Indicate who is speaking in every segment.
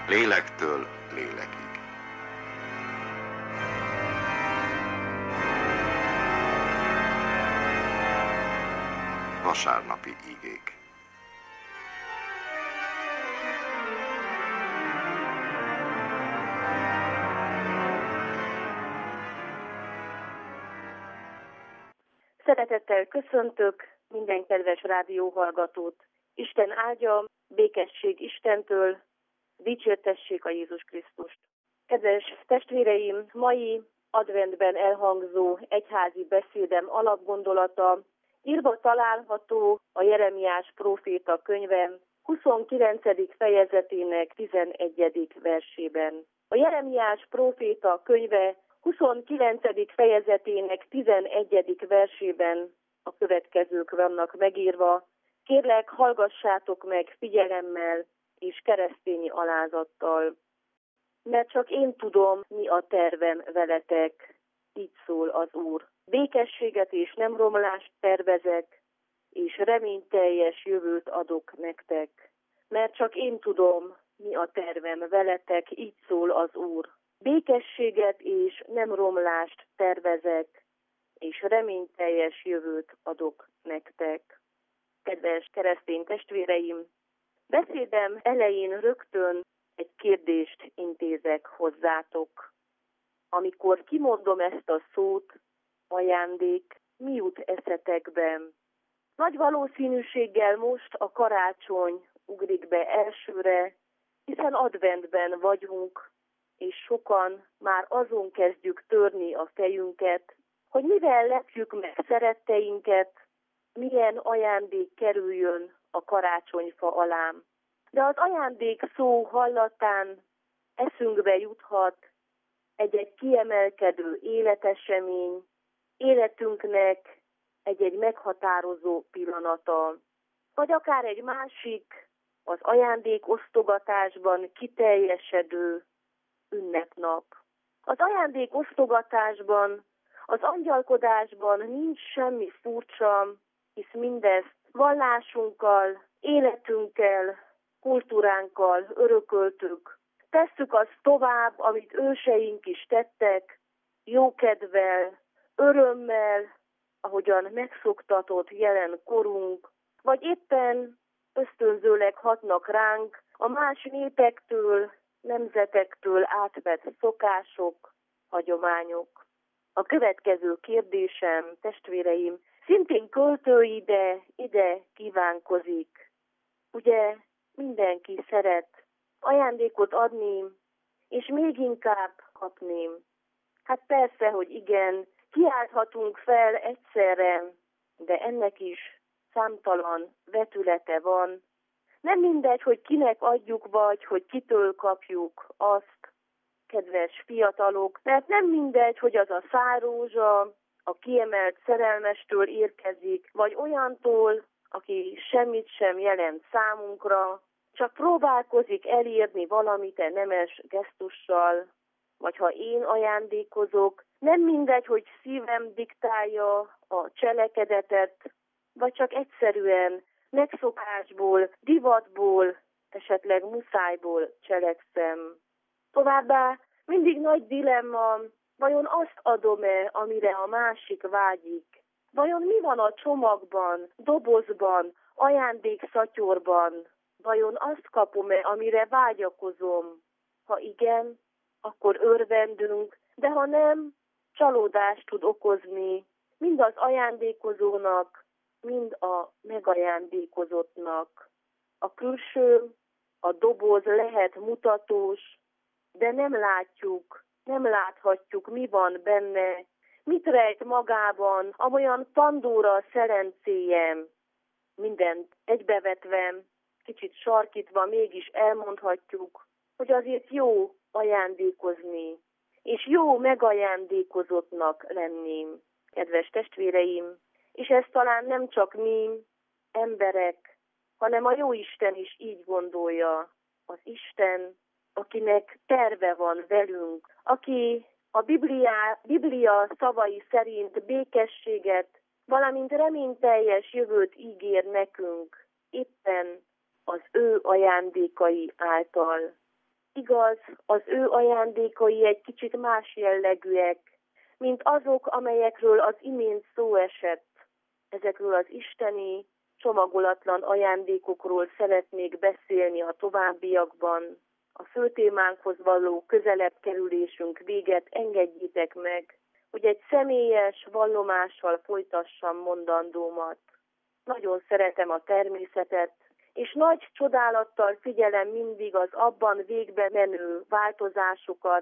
Speaker 1: Lélektől lélekig. Vasárnapi igék.
Speaker 2: Szeretettel köszöntök minden kedves rádióhallgatót. Isten áldja, békesség Istentől, dicsértessék a Jézus Krisztust. Kedves testvéreim, mai adventben elhangzó egyházi beszédem alapgondolata írva található a Jeremiás próféta könyve 29. fejezetének 11. versében. A Jeremiás próféta könyve 29. fejezetének 11. versében a következők vannak megírva. Kérlek, hallgassátok meg figyelemmel és keresztényi alázattal, mert csak én tudom, mi a tervem veletek, így szól az Úr. Békességet és nem romlást tervezek, és reményteljes jövőt adok nektek, mert csak én tudom, mi a tervem veletek, így szól az Úr. Békességet és nem romlást tervezek, és reményteljes jövőt adok nektek. Kedves keresztény testvéreim, beszédem elején rögtön egy kérdést intézek hozzátok. Amikor kimondom ezt a szót, ajándék, mi jut eszetekbe? Nagy valószínűséggel most a karácsony ugrik be elsőre, hiszen adventben vagyunk, és sokan már azon kezdjük törni a fejünket, hogy mivel lepjük meg szeretteinket, milyen ajándék kerüljön a karácsonyfa alá. De az ajándék szó hallatán eszünkbe juthat egy-egy kiemelkedő életesemény, életünknek egy-egy meghatározó pillanata, vagy akár egy másik, az ajándékosztogatásban kiteljesedő ünnepnap. Az ajándékosztogatásban, az angyalkodásban nincs semmi furcsa, hisz mindezt vallásunkkal, életünkkel, kultúránkkal örököltük. Tesszük azt tovább, amit őseink is tettek, jókedvel, örömmel, ahogyan megszoktatott jelen korunk, vagy éppen ösztönzőleg hatnak ránk a más népektől, nemzetektől átvett szokások, hagyományok. A következő kérdésem, testvéreim, szintén költői, de ide kívánkozik. Ugye mindenki szeret ajándékot adni, és még inkább kapni. Hát persze, hogy igen, kiálthatunk fel egyszerre, de ennek is számtalan vetülete van. Nem mindegy, hogy kinek adjuk, vagy hogy kitől kapjuk azt, kedves fiatalok, mert nem mindegy, hogy az a szálrózsa a kiemelt szerelmestől érkezik, vagy olyantól, aki semmit sem jelent számunkra, csak próbálkozik elérni valamit nemes gesztussal, vagy ha én ajándékozok, nem mindegy, hogy szívem diktálja a cselekedetet, vagy csak egyszerűen megszokásból, divatból, esetleg muszájból cselekszem. Továbbá mindig nagy dilemma, vajon azt adom-e, amire a másik vágyik? Vajon mi van a csomagban, dobozban, ajándékszatyorban? Vajon azt kapom-e, amire vágyakozom? Ha igen, akkor örvendünk, de ha nem, csalódást tud okozni mind az ajándékozónak, mind a megajándékozottnak. A külső, a doboz lehet mutatós, de nem látjuk, nem láthatjuk, mi van benne, mit rejt magában, amolyan Pandóra szerencéje. Mindent egybevetve, kicsit sarkítva mégis elmondhatjuk, hogy azért jó ajándékozni, és jó megajándékozottnak lenni, kedves testvéreim. És ez talán nem csak mi, emberek, hanem a Jóisten is így gondolja. Az Isten, akinek terve van velünk, aki a Biblia szavai szerint békességet, valamint reményteljes jövőt ígér nekünk, éppen az ő ajándékai által. Igaz, az ő ajándékai egy kicsit más jellegűek, mint azok, amelyekről az imént szó esett. Ezekről az isteni, csomagolatlan ajándékokról szeretnék beszélni a továbbiakban. A fő témánkhoz való közelebb kerülésünk véget engedjétek meg, hogy egy személyes vallomással folytassam mondandómat. Nagyon szeretem a természetet, és nagy csodálattal figyelem mindig az abban végbe menő változásokat,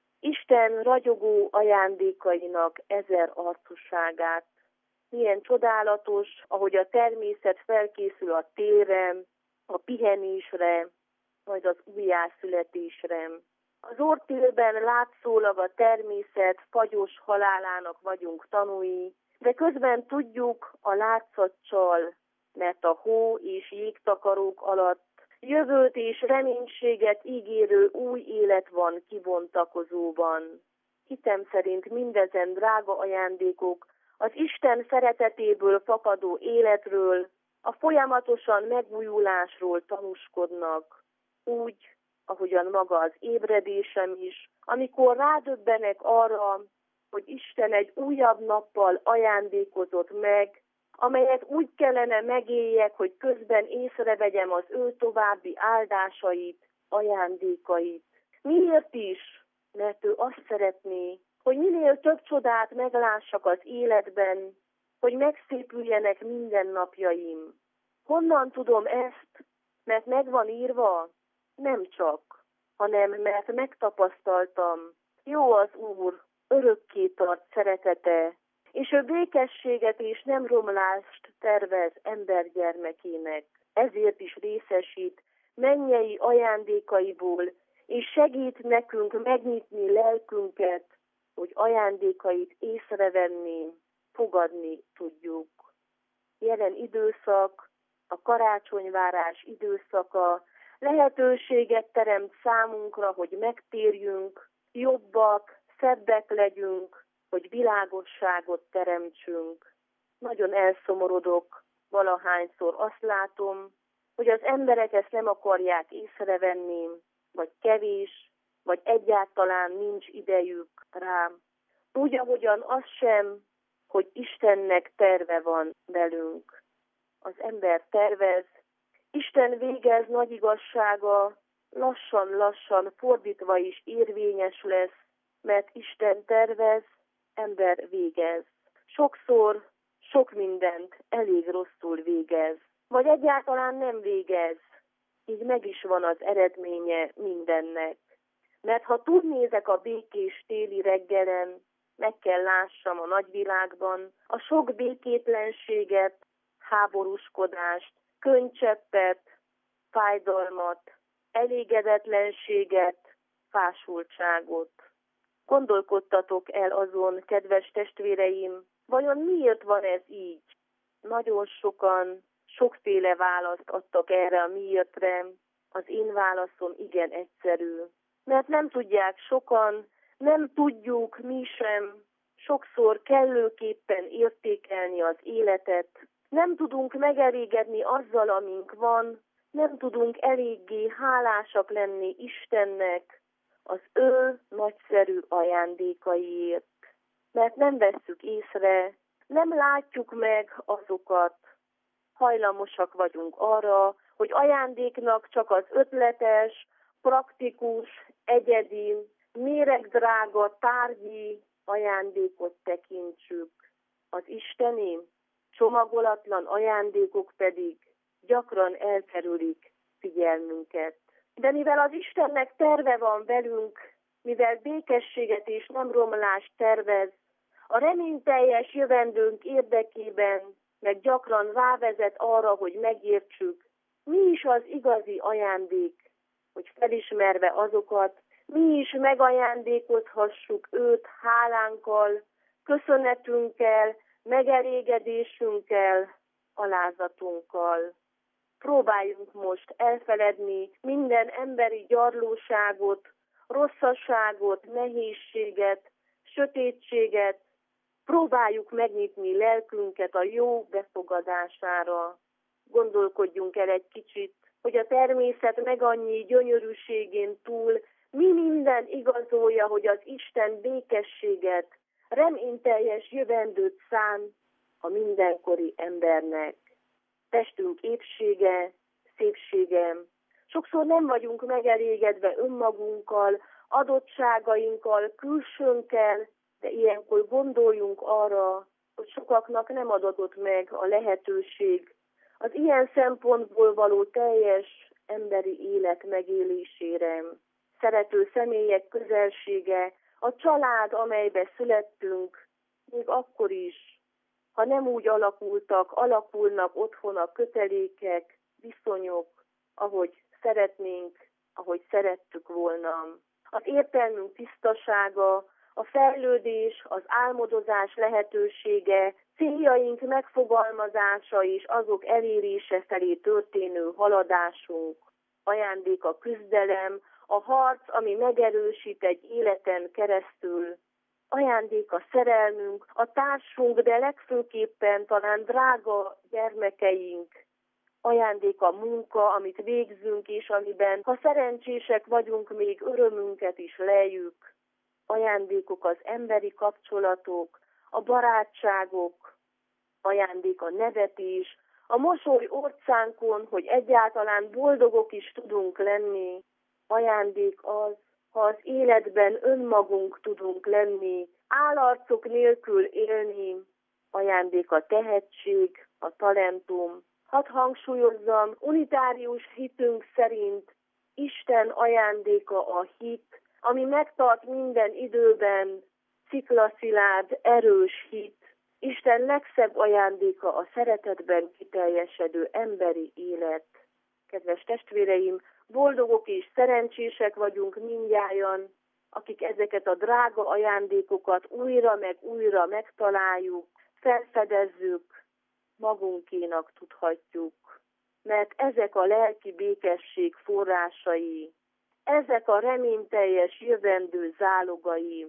Speaker 2: Isten ragyogó ajándékainak ezer arcúságát. Milyen csodálatos, ahogy a természet felkészül a télre, a pihenésre, majd az újjászületésre. Az orrtélben látszólag a természet fagyos halálának vagyunk tanúi, de közben tudjuk a látszatcsal, mert a hó és jégtakarók alatt jövőt és reménységet ígérő új élet van kibontakozóban. Hitem szerint mindezen drága ajándékok az Isten szeretetéből fakadó életről, a folyamatosan megújulásról tanúskodnak, úgy, ahogyan maga az ébredésem is, amikor rádöbbenek arra, hogy Isten egy újabb nappal ajándékozott meg, amelyet úgy kellene megéljek, hogy közben észrevegyem az ő további áldásait, ajándékait. Miért is? Mert ő azt szeretné, hogy minél több csodát meglássak az életben, hogy megszépüljenek mindennapjaim. Honnan tudom ezt? Mert meg van írva? Nem csak, hanem mert megtapasztaltam. Jó az Úr, örökké tart szeretete, és ő békességet és nem romlást tervez embergyermekének. Ezért is részesít mennyei ajándékaiból, és segít nekünk megnyitni lelkünket, hogy ajándékait észrevenni, fogadni tudjuk. Jelen időszak, a karácsonyvárás időszaka lehetőséget teremt számunkra, hogy megtérjünk, jobbak, szebbek legyünk, hogy világosságot teremtsünk. Nagyon elszomorodok, valahányszor azt látom, hogy az emberek ezt nem akarják észrevenni, vagy kevés, vagy egyáltalán nincs idejük rám. Úgy, ahogyan az sem, hogy Istennek terve van velünk. Az ember tervez, Isten végez nagy igazsága, lassan-lassan fordítva is érvényes lesz, mert Isten tervez, ember végez. Sokszor sok mindent elég rosszul végez, vagy egyáltalán nem végez. Így meg is van az eredménye mindennek. Mert ha túlnézek a békés téli reggelen, meg kell lássam a nagyvilágban a sok békétlenséget, háborúskodást, könycseppet, fájdalmat, elégedetlenséget, fásultságot. Gondolkodtatok el azon, kedves testvéreim, vajon miért van ez így? Nagyon sokan sokféle választ adtak erre a miértre. Az én válaszom igen egyszerű. Mert nem tudják sokan, nem tudjuk mi sem sokszor kellőképpen értékelni az életet. Nem tudunk megelégedni azzal, amink van, nem tudunk eléggé hálásak lenni Istennek az ő nagyszerű ajándékaiért. Mert nem vesszük észre, nem látjuk meg azokat. Hajlamosak vagyunk arra, hogy ajándéknak csak az ötletes, praktikus, egyedi, méregdrága, tárgyi ajándékot tekintsük. Az isteni, csomagolatlan ajándékok pedig gyakran elkerülik figyelmünket. De mivel az Istennek terve van velünk, mivel békességet és nem romlást tervez, a reményteljes jövendőnk érdekében meg gyakran rávezet arra, hogy megértsük, mi is az igazi ajándék, hogy felismerve azokat, mi is megajándékozhassuk őt hálánkkal, köszönetünkkel, megelégedésünkkel, alázatunkkal. Próbáljunk most elfeledni minden emberi gyarlóságot, rosszasságot, nehézséget, sötétséget, próbáljuk megnyitni lelkünket a jó befogadására. Gondolkodjunk el egy kicsit, hogy a természet meg annyi gyönyörűségén túl mi minden igazolja, hogy az Isten békességet, reményteljes jövendőt szán a mindenkori embernek. Testünk épsége, szépsége. Sokszor nem vagyunk megelégedve önmagunkkal, adottságainkkal, külsőnkkel, de ilyenkor gondoljunk arra, hogy sokaknak nem adatott meg a lehetőség az ilyen szempontból való teljes emberi élet megélésére. Szerető személyek közelsége, a család, amelybe születtünk, még akkor is, ha nem úgy alakulnak otthon a kötelékek, viszonyok, ahogy szeretnénk, ahogy szerettük volna. Az értelmünk tisztasága, a fejlődés, az álmodozás lehetősége, céljaink megfogalmazása és azok elérése felé történő haladásunk, ajándék a küzdelem, a harc, ami megerősít egy életen keresztül, ajándék a szerelmünk, a társunk, de legfőképpen talán drága gyermekeink, ajándék a munka, amit végzünk és amiben, ha szerencsések vagyunk, még örömünket is lejjük. Ajándékok az emberi kapcsolatok, a barátságok, ajándék a nevetés, a mosoly orcánkon, hogy egyáltalán boldogok is tudunk lenni. Ajándék az, ha az életben önmagunk tudunk lenni, állarcok nélkül élni. Ajándék a tehetség, a talentum. Hadd hangsúlyozzam, unitárius hitünk szerint Isten ajándéka a hit, ami megtart minden időben, sziklaszilárd, erős hit. Isten legszebb ajándéka a szeretetben kiteljesedő emberi élet. Kedves testvéreim, boldogok és szerencsések vagyunk mindnyájan, akik ezeket a drága ajándékokat újra meg újra megtaláljuk, felfedezzük, magunkénak tudhatjuk. Mert ezek a lelki békesség forrásai, ezek a reményteljes jövendő zálogai.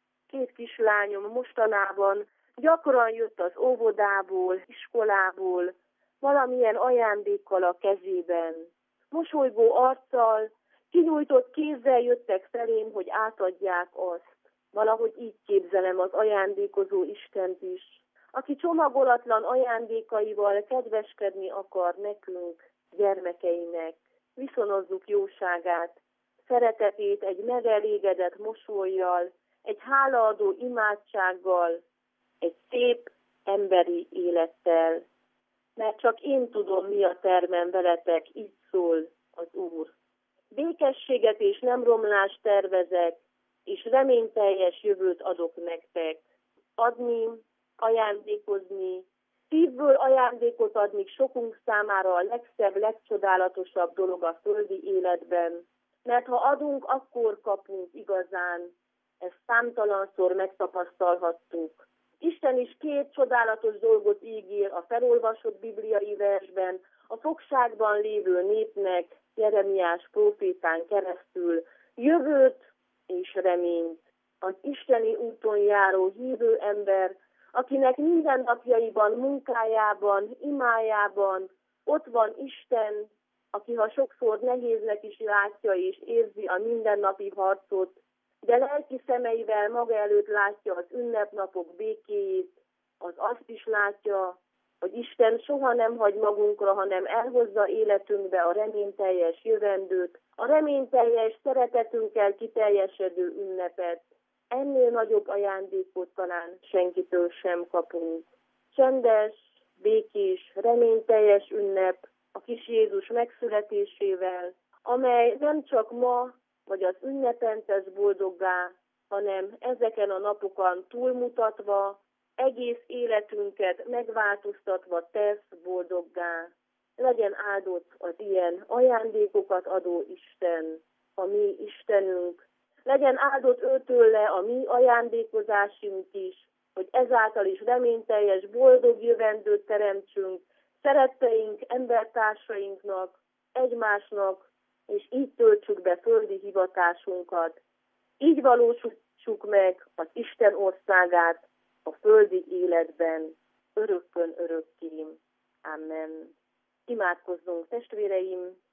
Speaker 2: 2 kislányom mostanában gyakran jött az óvodából, iskolából, valamilyen ajándékkal a kezében. Mosolygó arccal, kinyújtott kézzel jöttek felém, hogy átadják azt. Valahogy így képzelem az ajándékozó Istent is, aki csomagolatlan ajándékaival kedveskedni akar nekünk, gyermekeinek. Viszonozzuk jóságát, szeretetét egy megelégedett mosollyal, egy hálaadó imádsággal, egy szép emberi élettel. Mert csak én tudom, mi a tervem veletek, így szól az Úr. Békességet és nem romlást tervezek, és reményteljes jövőt adok nektek. Adni, ajándékozni, szívből ajándékot adni sokunk számára a legszebb, legcsodálatosabb dolog a földi életben. Mert ha adunk, akkor kapunk igazán. Ezt számtalanszor megtapasztalhattuk. Isten is 2 csodálatos dolgot ígér a felolvasott bibliai versben, a fogságban lévő népnek, Jeremiás prófétán keresztül, jövőt és reményt. Az isteni úton járó hívő ember, akinek mindennapjaiban, munkájában, imájában ott van Isten, aki ha sokszor nehéznek is látja és érzi a mindennapi harcot, de lelki szemeivel maga előtt látja az ünnepnapok békéjét, az azt is látja, hogy Isten soha nem hagy magunkra, hanem elhozza életünkbe a reményteljes jövendőt, a reményteljes szeretetünkkel kiteljesedő ünnepet. Ennél nagyobb ajándékot talán senkitől sem kapunk. Csendes, békés, reményteljes ünnep a kis Jézus megszületésével, amely nem csak ma vagy az ünnepen tesz boldoggá, hanem ezeken a napokon túlmutatva, egész életünket megváltoztatva tesz boldoggá. Legyen áldott az ilyen ajándékokat adó Isten, a mi Istenünk. Legyen áldott őtőle a mi ajándékozásunk is, hogy ezáltal is reményteljes, boldog jövendőt teremtsünk szeretteink, embertársainknak, egymásnak, és így töltsük be földi hivatásunkat. Így valósítsuk meg az Isten országát a földi életben, örökkön örökké. Amen. Imádkozzunk, testvéreim!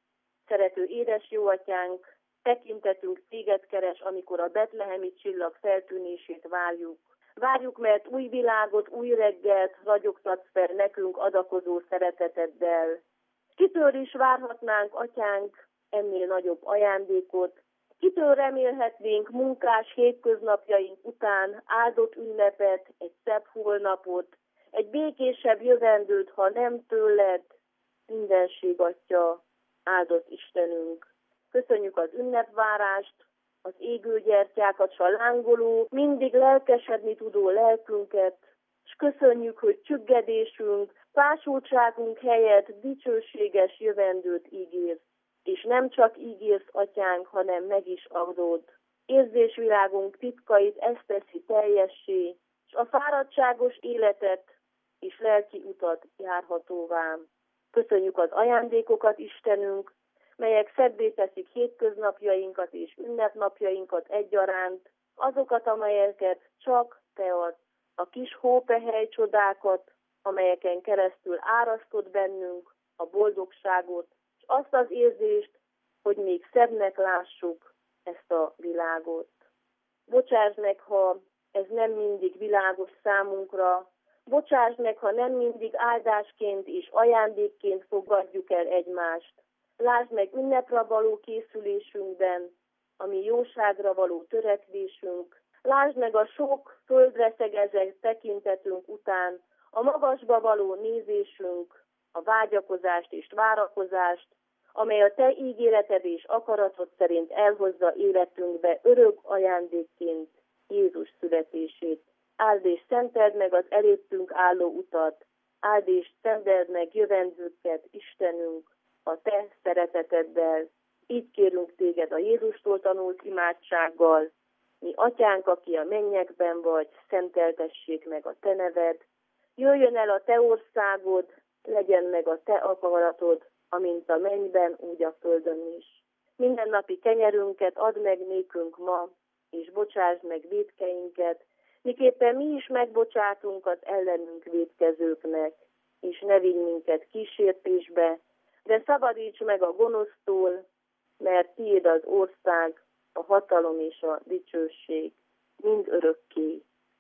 Speaker 2: Szerető édes jó atyánk, tekintetünk téged keres, amikor a betlehemi csillag feltűnését várjuk. Várjuk, mert új világot, új reggelt ragyogtatsz fel nekünk adakozó szereteteddel. Kitől is várhatnánk, atyánk, ennél nagyobb ajándékot? Kitől remélhetnénk munkás hétköznapjaink után áldott ünnepet, egy szebb holnapot, egy békésebb jövendőt, ha nem tőled, mindenség atya, áldott Istenünk. Köszönjük az ünnepvárást, az égő gyertyákat, s a lángoló, mindig lelkesedni tudó lelkünket, és köszönjük, hogy csüggedésünk, fásultságunk helyett dicsőséges jövendőt ígérsz. És nem csak ígérsz, atyánk, hanem meg is adod. Érzésvilágunk titkait ezt teszi teljessé, és a fáradtságos életet és lelki utat járhatóvá. Köszönjük az ajándékokat, Istenünk, melyek szebbé teszik hétköznapjainkat és ünnepnapjainkat egyaránt, azokat, amelyeket csak te adsz, a kis hópehely csodákat, amelyeken keresztül árasztod bennünk a boldogságot, és azt az érzést, hogy még szebbnek lássuk ezt a világot. Bocsáss meg, ha ez nem mindig világos számunkra, bocsáss meg, ha nem mindig áldásként és ajándékként fogadjuk el egymást. Lásd meg ünnepre való készülésünkben, a mi jóságra való törekvésünk. Lásd meg a sok földre szegezett tekintetünk után a magasba való nézésünk, a vágyakozást és várakozást, amely a te ígéreted és akaratod szerint elhozza életünkbe örök ajándékként Jézus születését. Áld és szenteld meg az előttünk álló utat, áld és szenteld meg jövendőket, Istenünk, a te szereteteddel. Így kérünk téged a Jézustól tanult imádsággal. Mi atyánk, aki a mennyekben vagy, szenteltessék meg a te neved. Jöjjön el a te országod, legyen meg a te akaratod, amint a mennyben, úgy a földön is. Mindennapi kenyerünket add meg nékünk ma, és bocsásd meg vétkeinket, miképpen mi is megbocsátunk az ellenünk vétkezőknek, és ne vigy minket kísértésbe, de szabadíts meg a gonosztól, mert tiéd az ország, a hatalom és a dicsőség, mind örökké.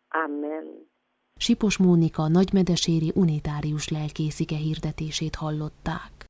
Speaker 2: Amen.
Speaker 3: Sipos Mónika nagymedeséri unitárius lelkészike hirdetését hallották.